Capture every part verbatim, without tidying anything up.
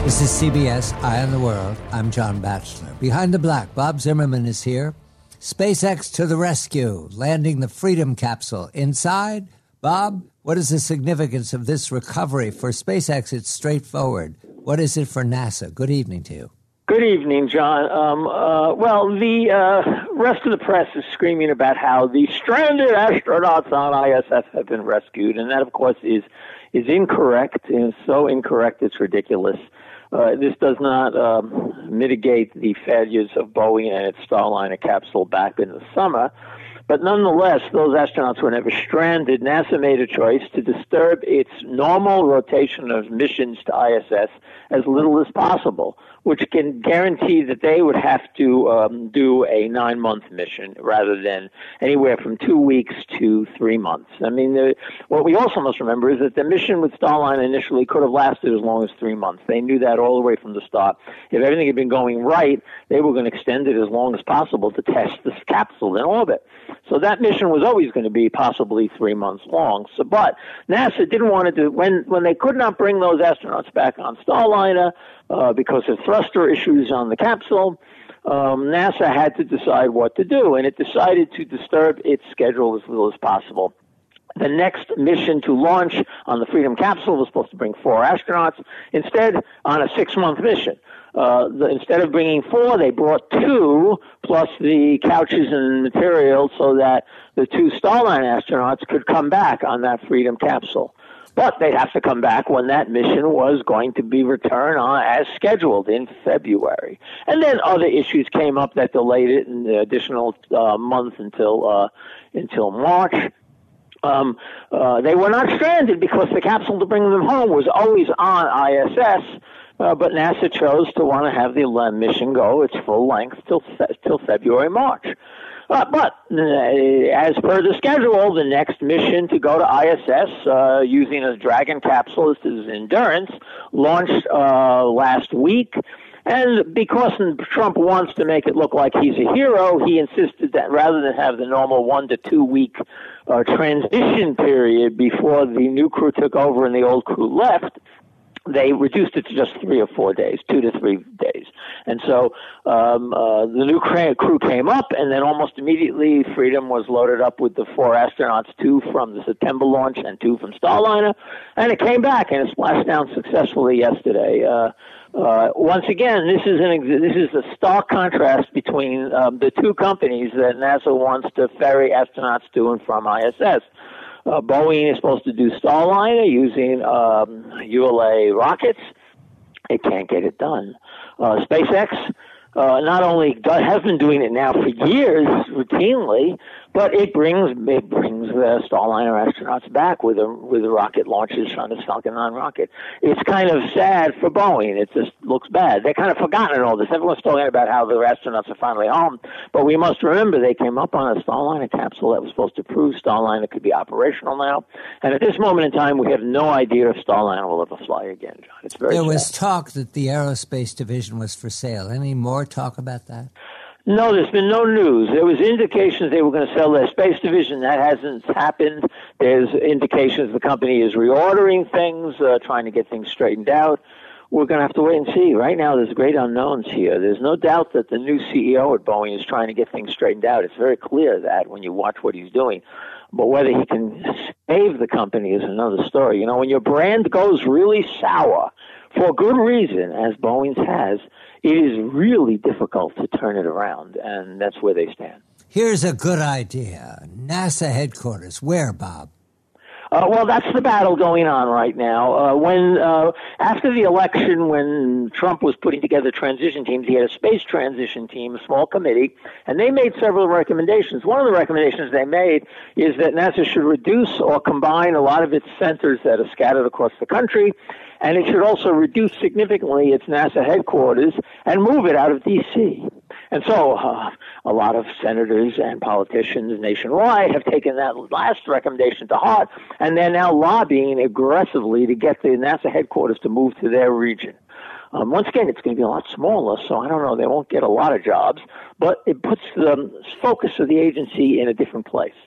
This is C B S Eye on the World. I'm John Batchelor. Behind the Black, Bob Zimmerman is here. SpaceX to the rescue, landing the Freedom capsule. Inside, Bob, what is the significance of this recovery? For SpaceX, it's straightforward. What is it for NASA? Good evening to you. Good evening, John. Um, uh, well, the uh, rest of the press is screaming about how the stranded astronauts on I S S have been rescued, and that, of course, is is incorrect. It's so incorrect, it's ridiculous. Uh, this does not um, mitigate the failures of Boeing and its Starliner capsule back in the summer. But nonetheless, those astronauts were never stranded. NASA made a choice to disturb its normal rotation of missions to I S S as little as possible, which can guarantee that they would have to um, do a nine-month mission rather than anywhere from two weeks to three months. I mean, the, what we also must remember is that the mission with Starliner initially could have lasted as long as three months. They knew that all the way from the start. If everything had been going right, they were going to extend it as long as possible to test this capsule in orbit. So that mission was always going to be possibly three months long. So, but NASA didn't want to do, when, when they could not bring those astronauts back on Starliner uh, because of thruster issues on the capsule, um, NASA had to decide what to do, and it decided to disturb its schedule as little as possible. The next mission to launch on the Freedom capsule was supposed to bring four astronauts, instead on a six-month mission. Uh, the, instead of bringing four, they brought two, plus the couches and materials so that the two Starliner astronauts could come back on that Freedom capsule. But they'd have to come back when that mission was going to be returned on as scheduled in February. And then other issues came up that delayed it an additional uh, month until uh, until March. Um, uh, they were not stranded because the capsule to bring them home was always on I S S. Uh, but NASA chose to want to have the uh, mission go its full length till fe- till February, March. Uh, but uh, as per the schedule, the next mission to go to I S S uh, using a Dragon capsule, this is Endurance, launched uh, last week. And because Trump wants to make it look like he's a hero, he insisted that rather than have the normal one to two week uh, transition period before the new crew took over and the old crew left, they reduced it to just three or four days, two to three days. And so um, uh, the new crew came up, and then almost immediately Freedom was loaded up with the four astronauts, two from the September launch and two from Starliner, and it came back, and it splashed down successfully yesterday. Uh, uh, once again, this is an this is a stark contrast between um, the two companies that NASA wants to ferry astronauts to and from I S S. Uh, Boeing is supposed to do Starliner using um, U L A rockets. It can't get it done. Uh, SpaceX uh, not only does, has been doing it now for years routinely, but it brings it brings the Starliner astronauts back with a with the rocket launches from the Falcon nine rocket. It's kind of sad for Boeing. It just looks bad. They're kind of forgotten all this. Everyone's talking about how the astronauts are finally home, but we must remember they came up on a Starliner capsule that was supposed to prove Starliner could be operational now. And at this moment in time, we have no idea if Starliner will ever fly again, John. It's very There sad. was talk that the aerospace division was for sale. Any more talk about that? No, there's been no news. There was indications they were going to sell their space division. That hasn't happened. There's indications the company is reordering things, uh, trying to get things straightened out. We're going to have to wait and see. Right now, there's great unknowns here. There's no doubt that the new C E O at Boeing is trying to get things straightened out. It's very clear that when you watch what he's doing. But whether he can save the company is another story. You know, when your brand goes really sour, for good reason, as Boeing's has, it is really difficult to turn it around, and that's where they stand. Here's a good idea. NASA headquarters. Where, Bob? Uh, well, that's the battle going on right now. Uh, when uh, after the election, when Trump was putting together transition teams, he had a space transition team, a small committee, and they made several recommendations. One of the recommendations they made is that NASA should reduce or combine a lot of its centers that are scattered across the country, and it should also reduce significantly its NASA headquarters and move it out of D C And so uh, a lot of senators and politicians nationwide have taken that last recommendation to heart, and they're now lobbying aggressively to get the NASA headquarters to move to their region. Um, once again, it's going to be a lot smaller, so I don't know, they won't get a lot of jobs, but it puts the focus of the agency in a different place.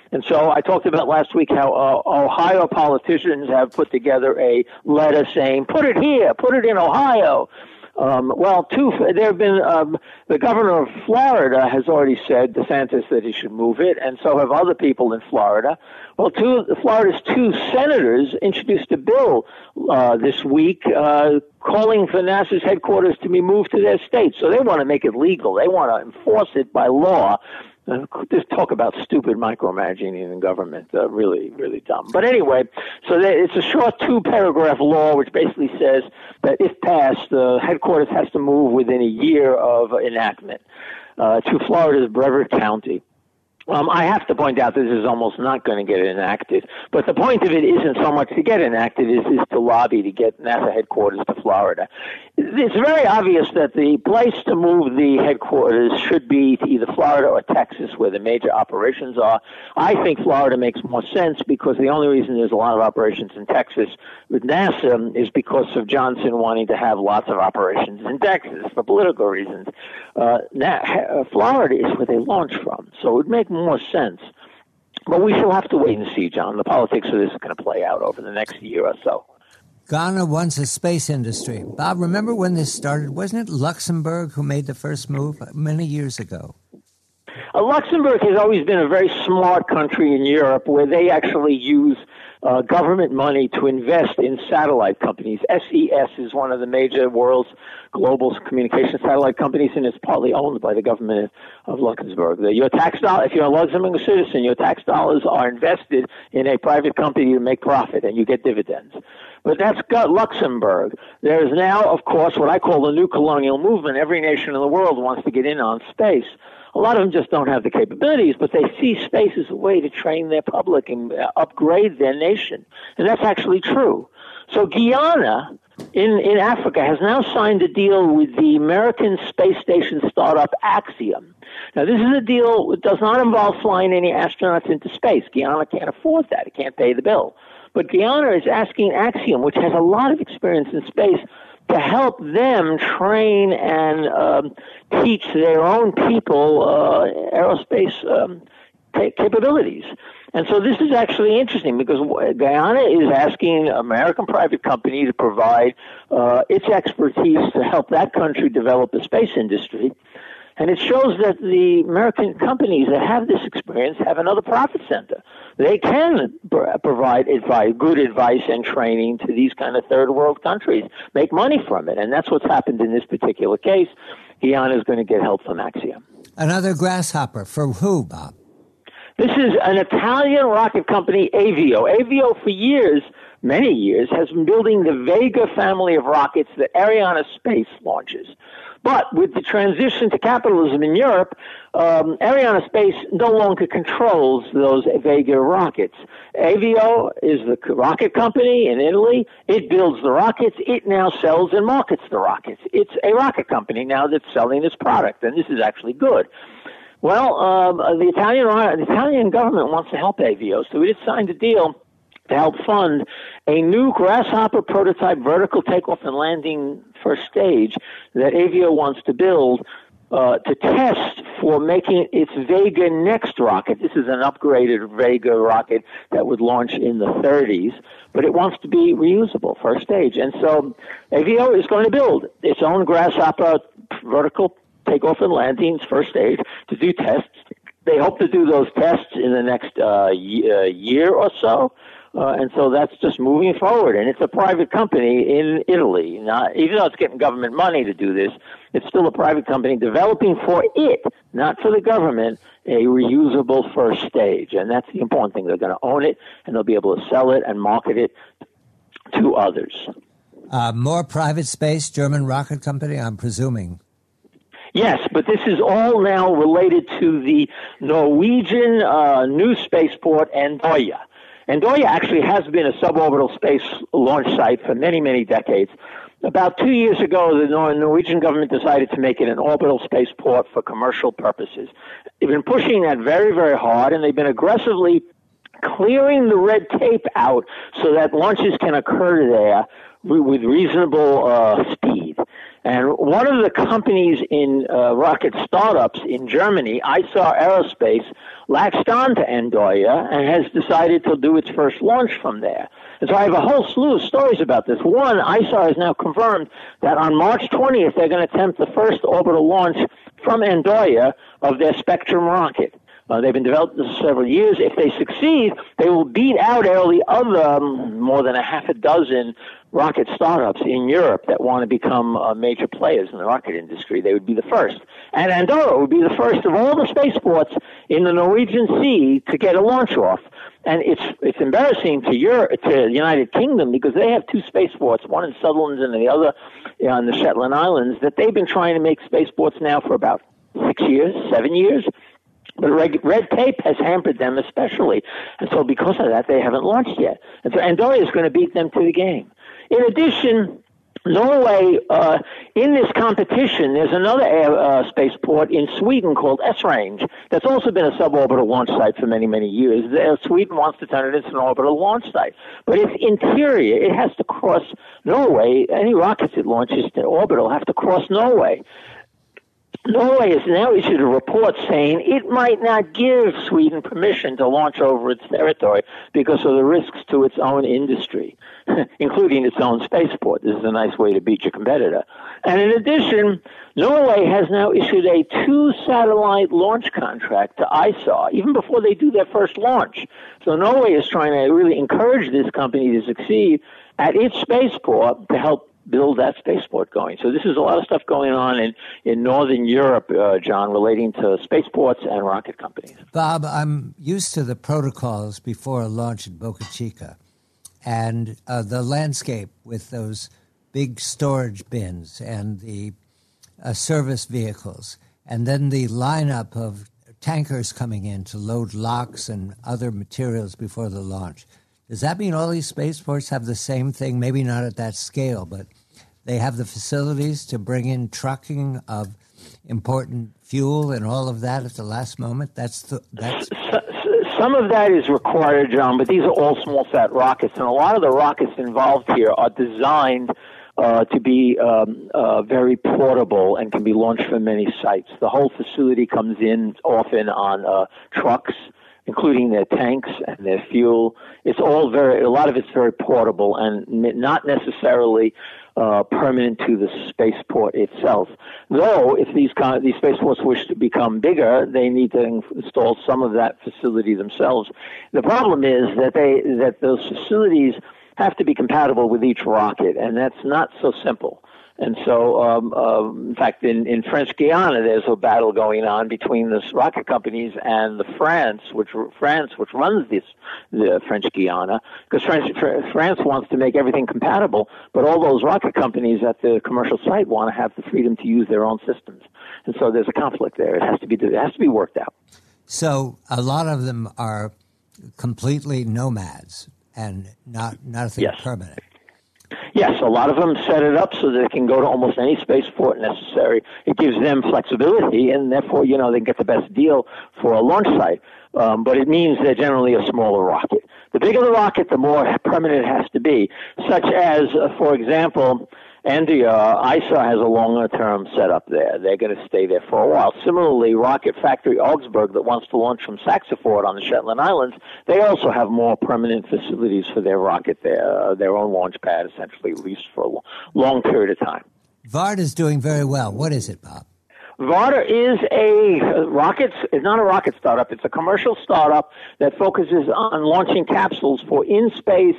And so I talked about last week how uh, Ohio politicians have put together a letter saying, put it here, put it in Ohio. Um, well, two, there have been, um, the governor of Florida has already said, DeSantis, that he should move it, and so have other people in Florida. Well, two, Florida's two senators introduced a bill uh, this week uh, calling for NASA's headquarters to be moved to their state. So they want to make it legal. They want to enforce it by law. Uh, just talk about stupid micromanaging in government. Uh, really, really dumb. But anyway, so there, it's a short two-paragraph law which basically says that if passed, the headquarters has to move within a year of enactment uh, to Florida's Brevard County. Um, I have to point out this is almost not going to get enacted, but the point of it isn't so much to get enacted as is to lobby to get NASA headquarters to Florida. It's very obvious that the place to move the headquarters should be to either Florida or Texas, where the major operations are. I think Florida makes more sense because the only reason there's a lot of operations in Texas with NASA is because of Johnson wanting to have lots of operations in Texas for political reasons. Uh, now, Florida is where they launch from, so it would make more sense. But we shall have to wait and see, John. The politics of this is going to play out over the next year or so. Ghana wants a space industry. Bob, remember when this started? Wasn't it Luxembourg who made the first move many years ago? Uh, Luxembourg has always been a very smart country in Europe where they actually use uh, government money to invest in satellite companies. S E S is one of the major world's global communication satellite companies, and it's partly owned by the government of Luxembourg. The, your tax dollar, if you're a Luxembourg citizen, your tax dollars are invested in a private company to make profit, and you get dividends. But that's got Luxembourg. There is now, of course, what I call the new colonial movement. Every nation in the world wants to get in on space. A lot of them just don't have the capabilities, but they see space as a way to train their public and upgrade their nation. And that's actually true. So Guyana in, in Africa has now signed a deal with the American space station startup Axiom. Now, this is a deal that does not involve flying any astronauts into space. Guyana can't afford that. It can't pay the bill. But Guyana is asking Axiom, which has a lot of experience in space, to help them train and um, teach their own people uh, aerospace um, capabilities. And so this is actually interesting because Guyana is asking American private company to provide uh, its expertise to help that country develop a space industry. And it shows that the American companies that have this experience have another profit center. They can provide advice, good advice and training to these kind of third world countries, make money from it. And that's what's happened in this particular case. Guyana is going to get help from Axiom. Another grasshopper. For who, Bob? This is an Italian rocket company, Avio. Avio, for years, many years, has been building the Vega family of rockets that Ariane Space launches. But with the transition to capitalism in Europe, um, Ariane Space no longer controls those Vega rockets. Avio is the rocket company in Italy. It builds the rockets. It now sells and markets the rockets. It's a rocket company now that's selling its product, and this is actually good. Well, um, the Italian the Italian government wants to help Avio, so we just signed a deal to help fund a new Grasshopper prototype vertical takeoff and landing first stage that Avio wants to build uh, to test for making its Vega Next rocket. This is an upgraded Vega rocket that would launch in the thirties, but it wants to be reusable first stage. And so Avio is going to build its own Grasshopper vertical takeoff and landings first stage to do tests. They hope to do those tests in the next uh, y- uh, year or so. Uh, and so that's just moving forward. And it's a private company in Italy. Not, even though it's getting government money to do this, it's still a private company developing for it, not for the government, a reusable first stage. And that's the important thing. They're going to own it, and they'll be able to sell it and market it to others. Uh, more private space, German rocket company, I'm presuming. Yes, but this is all now related to the Norwegian uh, new spaceport, Andøya. Andøya actually has been a suborbital space launch site for many, many decades. About two years ago, the Norwegian government decided to make it an orbital spaceport for commercial purposes. They've been pushing that very, very hard, and they've been aggressively clearing the red tape out so that launches can occur there with reasonable uh, speed. And one of the companies in uh, rocket startups in Germany, I S A R Aerospace, latched on to Andoya and has decided to do its first launch from there. And so I have a whole slew of stories about this. One, I S A R has now confirmed that on March twentieth, they're going to attempt the first orbital launch from Andoya of their Spectrum rocket. Uh, they've been developing this for several years. If they succeed, they will beat out all the other um, more than a half a dozen rocket startups in Europe that want to become uh, major players in the rocket industry. They would be the first. And Andorra would be the first of all the spaceports in the Norwegian Sea to get a launch off. And it's it's embarrassing to Europe, to the United Kingdom, because they have two spaceports, one in Sutherland and the other you know, on the Shetland Islands, that they've been trying to make spaceports now for about six years, seven years. But red, red tape has hampered them especially. And so because of that, they haven't launched yet. And so Andorra is going to beat them to the game. In addition, Norway, uh, in this competition, there's another air, uh, spaceport in Sweden called Esrange that's also been a suborbital launch site for many, many years. Uh, Sweden wants to turn it into an orbital launch site. But its interior, it has to cross Norway. Any rockets it launches to orbital have to cross Norway. Norway has now issued a report saying it might not give Sweden permission to launch over its territory because of the risks to its own industry, including its own spaceport. This is a nice way to beat your competitor. And in addition, Norway has now issued a two-satellite launch contract to I S A R, even before they do their first launch. So Norway is trying to really encourage this company to succeed at its spaceport to help build that spaceport going. So this is a lot of stuff going on in, in Northern Europe, uh, John, relating to spaceports and rocket companies. Bob, I'm used to the protocols before a launch at Boca Chica and uh, the landscape with those big storage bins and the uh, service vehicles, and then the lineup of tankers coming in to load locks and other materials before the launch. Does that mean all these spaceports have the same thing? Maybe not at that scale, but they have the facilities to bring in trucking of important fuel and all of that at the last moment? That's the that's. Some of that is required, John, but these are all small-sat rockets, and a lot of the rockets involved here are designed uh, to be um, uh, very portable and can be launched from many sites. The whole facility comes in often on uh, trucks, including their tanks and their fuel. It's all very, a lot of it's very portable and not necessarily uh, permanent to the spaceport itself. Though, if these kind of, these spaceports wish to become bigger, they need to install some of that facility themselves. The problem is that they that those facilities have to be compatible with each rocket, and that's not so simple. And so, um, uh, in fact, in, in French Guiana, there's a battle going on between the rocket companies and the France, which France, which runs this the French Guiana, because French, France wants to make everything compatible, but all those rocket companies at the commercial site want to have the freedom to use their own systems, and so there's a conflict there. It has to be it has to be worked out. So a lot of them are completely nomads and not nothing yes. permanent. Yes, a lot of them set it up so that they can go to almost any spaceport necessary. It gives them flexibility, and therefore, you know, they get the best deal for a launch site. Um, but it means they're generally a smaller rocket. The bigger the rocket, the more permanent it has to be, such as, uh, for example, Andorra, I S A R has a longer-term setup there. They're going to stay there for a while. Similarly, Rocket Factory Augsburg, that wants to launch from Saxaford on the Shetland Islands, they also have more permanent facilities for their rocket there, uh, their own launch pad, essentially, at least for a long period of time. Vard is doing very well. What is it, Bob? Varda is a rocket, it's not a rocket startup. It's a commercial startup that focuses on launching capsules for in-space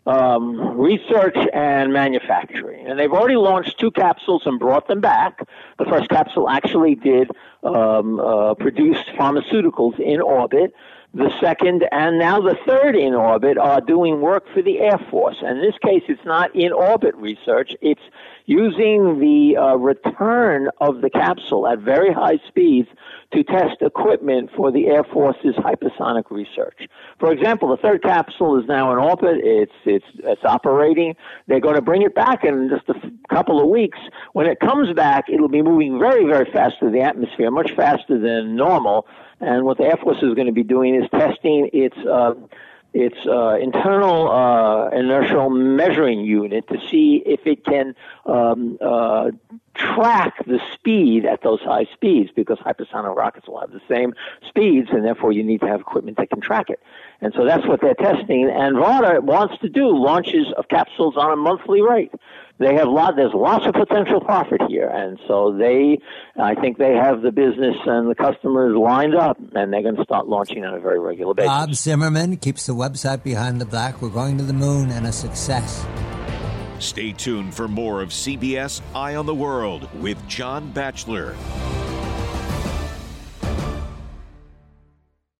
Um, research and manufacturing. And they've already launched two capsules and brought them back. The first capsule actually did um, uh, produce pharmaceuticals in orbit. The second and now the third in orbit are doing work for the Air Force. And in this case, it's not in-orbit research. It's using the uh, return of the capsule at very high speeds to test equipment for the Air Force's hypersonic research. For example, the third capsule is now in orbit. It's it's it's operating. They're going to bring it back in just a f- couple of weeks. When it comes back, it'll be moving very, very fast through the atmosphere, much faster than normal. And what the Air Force is going to be doing is testing its uh, its uh, internal uh, inertial measuring unit to see if it can um, uh, track the speed at those high speeds, because hypersonic rockets will have the same speeds, and therefore you need to have equipment that can track it. And so that's what they're testing. And Varda wants to do launches of capsules on a monthly rate. They have lot. There's lots of potential profit here, and so they, I think they have the business and the customers lined up, and they're going to start launching on a very regular basis. Bob Zimmerman keeps the website Behind the Black. We're going to the moon, and a success. Stay tuned for more of C B S Eye on the World with John Batchelor.